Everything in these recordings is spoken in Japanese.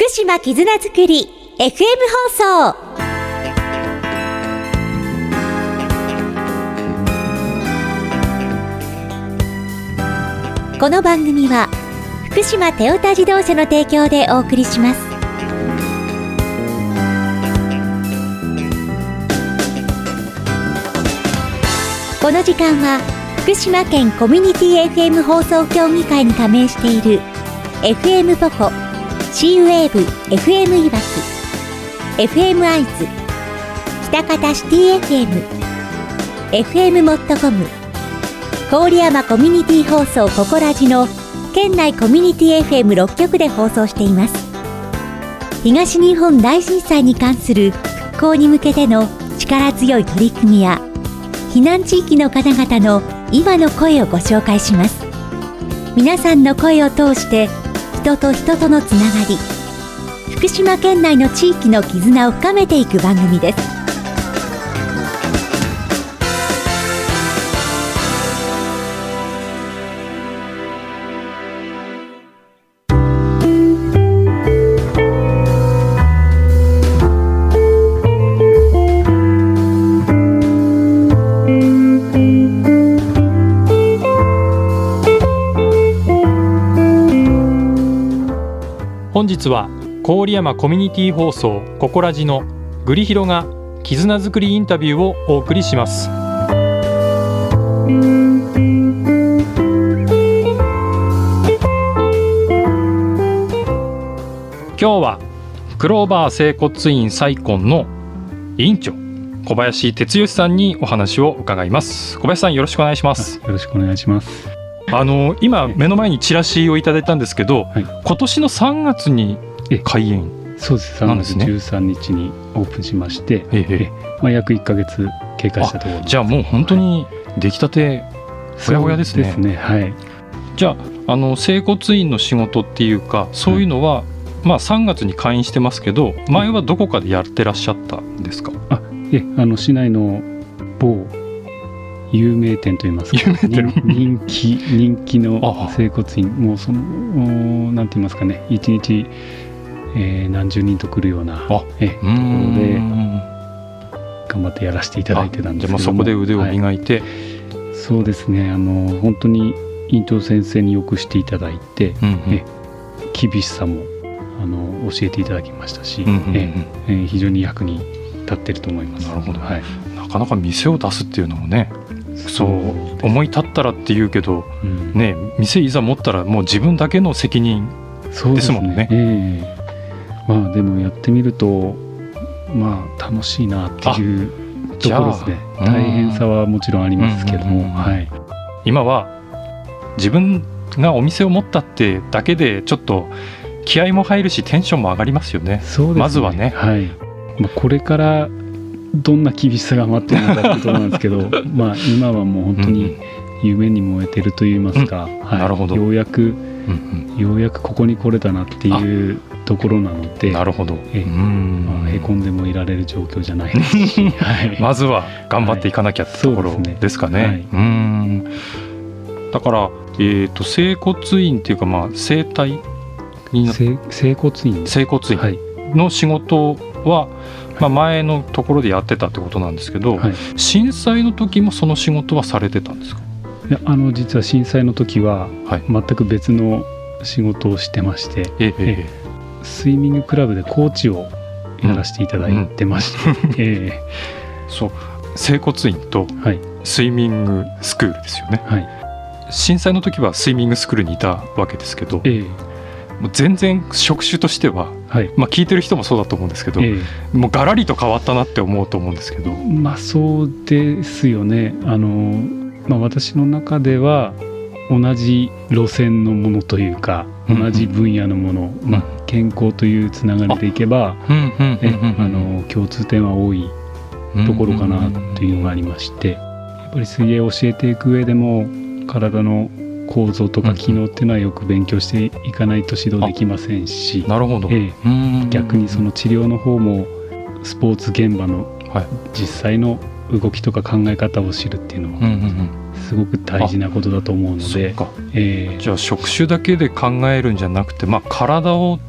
福島絆づくり FM 放送。この番組は福島テオタ自動車の提供でお送りします。この時間は福島県コミュニティ FM 放送協議会に加盟している FM ポコ、シーウェーブ FM いわき、FM アイズ、北方シティ FM、FM モットコム、郡山コミュニティ放送ココラジの県内コミュニティ FM6 局で放送しています。東日本大震災に関する復興に向けての力強い取り組みや避難地域の方々の今の声をご紹介します。皆さんの声を通して人と人とのつながり、福島県内の地域の絆を深めていく番組です。 本日は郡山コミュニティ放送ココラジのグリヒロが絆づくりインタビューをお送りします。今日はクローバー整骨院サイコンの委員長小林哲義さんにお話を伺います。小林さん、よろしくお願いします。 よろしくお願いします。 今目の前にチラシをいただいたんですけど、はい、今年の3月に開園。 そうです。3月13日にオープンしまして、約1ヶ月経過したところです。 じゃあもう本当に出来たてほやほやですね。 そうですね、はい。 じゃあ整骨院の仕事っていうかそういうのは、3月に開院してますけど、前はどこかでやってらっしゃったんですか？ 市内の某有名店といいますか、人気の整骨院、もうなんて言いますかね、1日、何十人と来るようなところで頑張ってやらせていただいてたんですけども、 そこで腕を磨いて、 そうですね、本当に院長先生によくしていただいて、厳しさも教えていただきましたし、非常に役に立ってると思います。 なるほど、はい。なかなか店を出すっていうのもね、そう思い立ったらっていうけど、店いざ持ったらもう自分だけの責任ですもんね。 でもやってみると楽しいなっていうところですね。大変さはもちろんありますけども、 今は自分がお店を持ったってだけでちょっと気合も入るしテンションも上がりますよね。 そうですね、 まずはね、 これからどんな厳しさが待っているのかっていうところなんですけど今はもう本当に夢に燃えてるといいますか、 なるほど、 ようやくここに来れたなっていうところなので、 なるほど、 へこんでもいられる状況じゃないですし、 まずは頑張っていかなきゃってところですかね。だから整骨院っていうか整体整骨院の仕事は前のところでやってたってことなんですけど、震災の時もその仕事はされてたんですか？ いや、実は震災の時は全く別の仕事をしてまして、スイミングクラブでコーチをやらせていただいてまして、 そう、整骨院とスイミングスクールですよね。震災の時はスイミングスクールにいたわけですけど、もう全然職種としては、聞いてる人もそうだと思うんですけど、もうガラリと変わったなって思うと思うんですけど、 そうですよね。私の中では同じ路線のものというか、同じ分野のもの、健康というつながりでいけば共通点は多いところかなというのがありまして、やっぱり水泳を教えていく上でも体の構造とか機能っていうのはよく勉強していかないと指導できませんし、 なるほど、 逆にその治療の方もスポーツ現場の実際の動きとか考え方を知るっていうのはすごく大事なことだと思うので、 じゃあ職種だけで考えるんじゃなくて、体を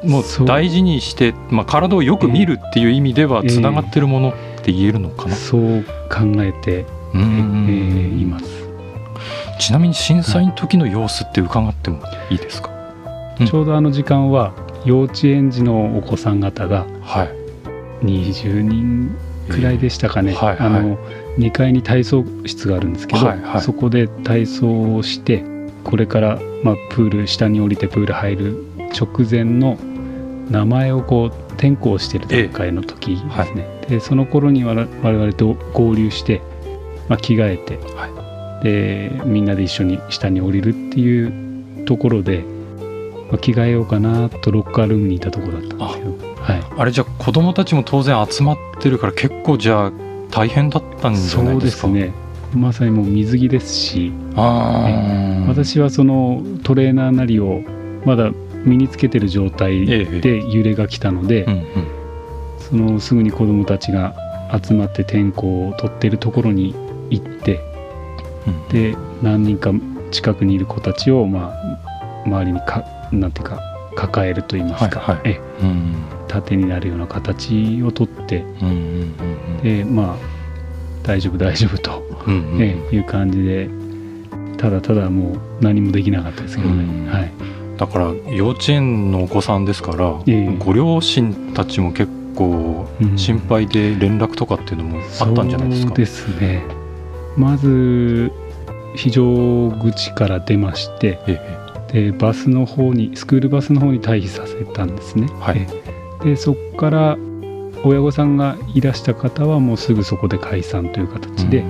もう大事にして、体をよく見るっていう意味ではつながってるものって言えるのかな、 そう考えています。 ちなみに震災の時の様子って伺ってもいいですか？ ちょうどあの時間は幼稚園児のお子さん方が20人くらいでしたかね、2階に体操室があるんですけど、そこで体操をしてこれから、プール下に降りてプール入る直前の名前をこう転校している段階の時ですね、でその頃に我々と合流して、着替えて、でみんなで一緒に下に降りるっていうところで、着替えようかなとロッカールームにいたところだったんですけど、 あれじゃあ子どもたちも当然集まってるから結構じゃあ大変だったんじゃないですか？ そうですね、まさにもう水着ですし、私はそのトレーナーなりをまだ身につけてる状態で揺れが来たので、そのすぐに子どもたちが集まって点呼を取っているところに行って、で何人か近くにいる子たちを、周りになんていうか抱えるといいますか、盾になるような形をとって、で大丈夫大丈夫と、いう感じでただただもう何もできなかったですけどね、 だから幼稚園のお子さんですから、ご両親たちも結構心配で連絡とかっていうのもあったんじゃないですか？ そうですね、まず非常口から出まして、でスクールバスの方に退避させたんですね、でそこから親御さんがいらした方はもうすぐそこで解散という形で、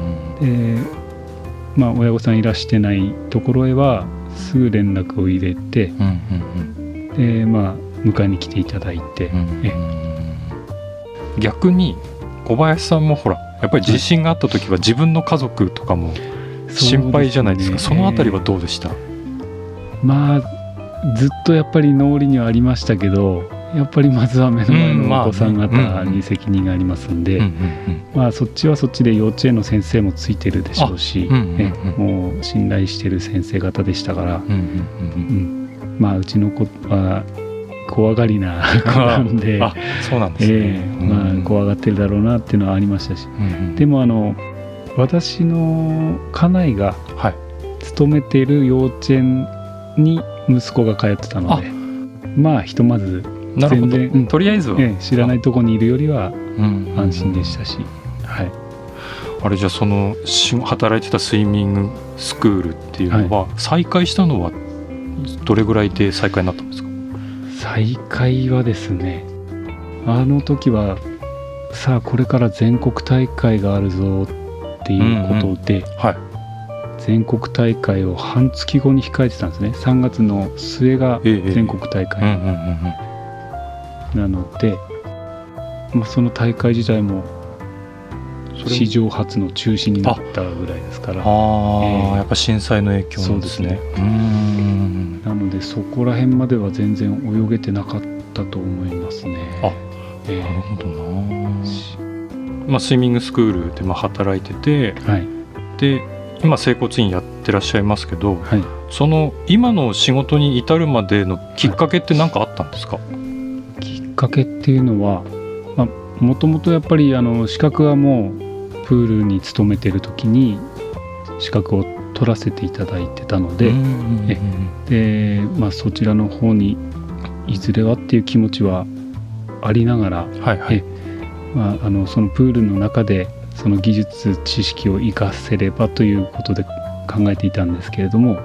親御さんいらしてないところへはすぐ連絡を入れて、で迎えに来ていただいて、 逆に小林さんもほらやっぱり地震があった時は自分の家族とかも心配じゃないですか？そのあたりはどうでした？ ずっとやっぱり脳裏にはありましたけど、やっぱりまずは目の前のお子さん方に責任がありますんで、そっちはそっちで幼稚園の先生もついてるでしょうし、もう信頼してる先生方でしたから、うちの子は怖がりな子なんで、 そうなんですね、 怖がってるだろうなっていうのはありましたし、でも私の家内が勤めている幼稚園に息子が通ってたので、ひとまず全然とりあえずは、 知らないところにいるよりは安心でしたし、 あれじゃあその働いてたスイミングスクールっていうのは、再開したのはどれぐらいで再開になったんですか？ 再開はですね、あの時はさあこれから全国大会があるぞっていうことで、全国大会を半月後に控えてたんですね。3月の末が全国大会なので、その大会自体も史上初の中止になったぐらいですから、 やっぱ震災の影響なんですね。 なのでそこら辺までは全然泳げてなかったと思いますね。 なるほどな。スイミングスクールで働いてて、で今整骨院やってらっしゃいますけど、その今の仕事に至るまでのきっかけって何かあったんですか？ きっかけっていうのは、もともとやっぱり資格はもうプールに勤めてる時に資格を取らせていただいてたので、で、そちらの方にいずれはっていう気持ちはありながら、そのプールの中でその技術知識を生かせればということで考えていたんですけれども、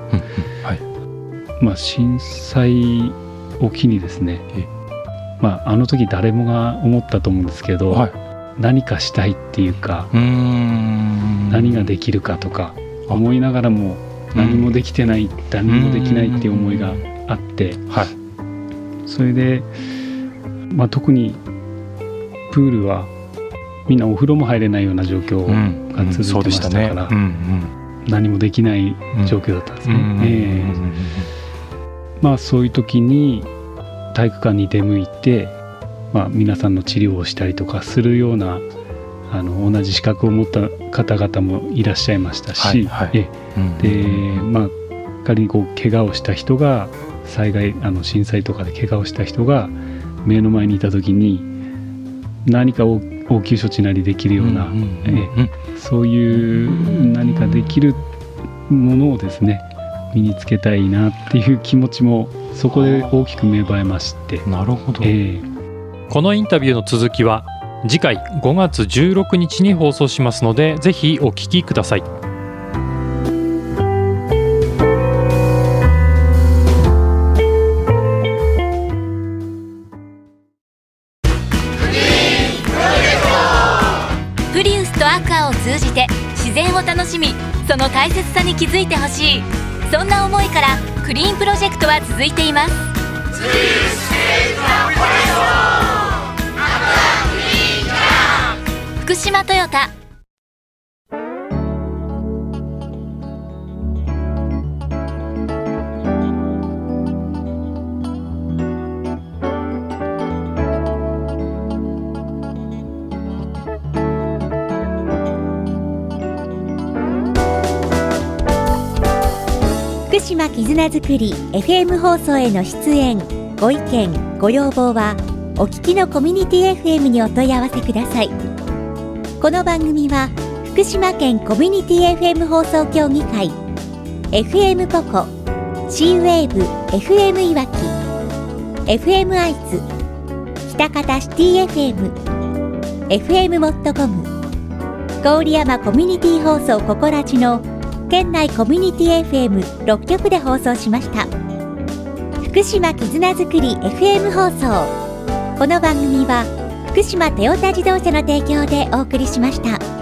震災を機にですね、あの時誰もが思ったと思うんですけど、何かしたいっていうか、何ができるかとか思いながらも何もできてない、何もできないっていう思いがあって、それで、特にプールはみんなお風呂も入れないような状況が続いてましたから、何もできない状況だったんですね。そういう時に体育館に出向いて、皆さんの治療をしたりとかするような同じ資格を持った方々もいらっしゃいましたし、で仮に怪我をした人が災害震災とかで怪我をした人が目の前にいた時に何か応急処置なりできるような、そういう何かできるものをですね身につけたいなっていう気持ちもそこで大きく芽生えまして。 なるほど、このインタビューの続きは次回5月16日に放送しますので、ぜひお聞きください。 プリウスとアクアを通じて自然を楽しみ、その大切さに気づいてほしい、そんな思いからクリーンプロジェクトは続いています。福島トヨタ。福島絆づくり FM 放送への出演、ご意見ご要望はお聞きのコミュニティ FM にお問い合わせください。この番組は福島県コミュニティ FM 放送協議会、 FM ポコ、 C-WAVE FM いわき、 FM 愛知、喜多方シティ FM、 FM モットコム、郡山コミュニティ放送ココラジの県内コミュニティ FM6 局で放送しました。福島絆づくり FM 放送。この番組は福島トヨタ自動車の提供でお送りしました。